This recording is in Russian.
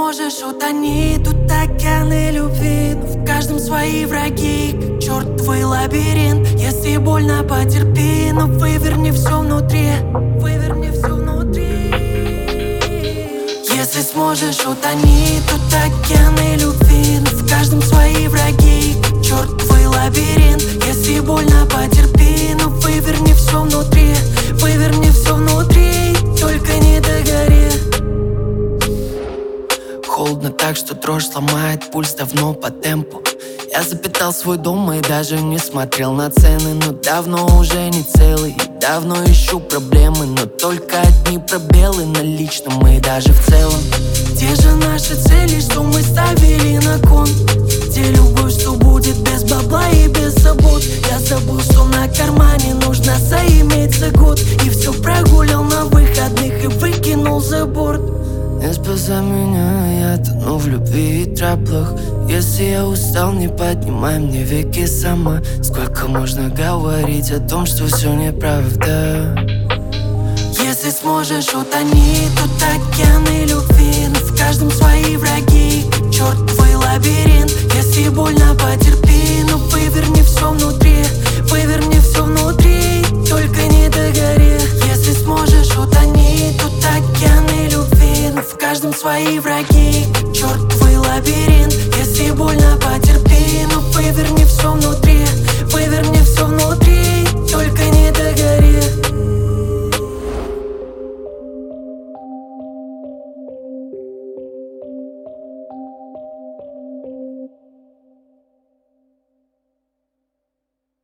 сможешь, утони. Тут океаны любви, но в каждом свои враги. Как черт твой лабиринт. Если больно, потерпи, но выверни все внутри. Выверни все внутри. Если сможешь, утони. Тут океаны любви, но в каждом свои враги. Как черт твой лабиринт. Если больно, потерпи, но выверни все внутри. Выверни все внутри, только не догори. Холодно так, что дрожь сломает пульс давно по темпу. Я запитал свой дом и даже не смотрел на цены. Но давно уже не целый и давно ищу проблемы. Но только одни пробелы на личном и даже в целом. Те же наши цели, что мы ставили на кон. Где любовь, что будет без бабла и без забот. Я забыл, что на кармане нужно заиметь за год. И все прогулял на выходных и выкинул за борт. Не спасай меня, я тону в любви и траблах. Если я устал, не поднимай мне веки сама. Сколько можно говорить о том, что все неправда? Если сможешь, утони. Тут океаны любви, но в каждом свои враги.